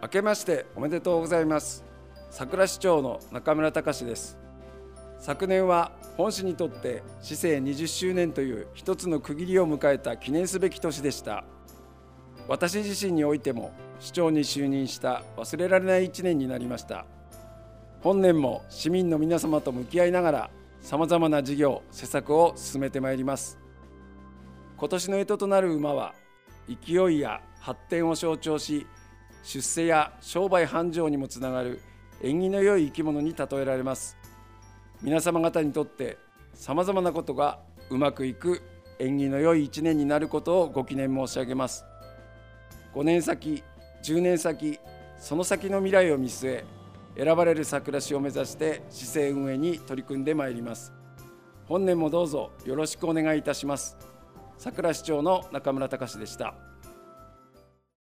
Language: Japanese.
明けましておめでとうございます。桜市長の中村隆です。昨年は本市にとって市政20周年という一つの区切りを迎えた記念すべき年でした。私自身においても市長に就任した忘れられない1年になりました。本年も市民の皆様と向き合いながらさまざまな事業・施策を進めてまいります。今年の干支となる馬は勢いや発展を象徴し、出世や商売繁盛にもつながる縁起の良い生き物に例えられます。皆様方にとってさまざまなことがうまくいく縁起の良い1年になることをご記念申し上げます。5年先、10年先、その先の未来を見据え、選ばれる桜市を目指して市政運営に取り組んでまいります。本年もどうぞよろしくお願いいたします。桜市長の中村隆でした。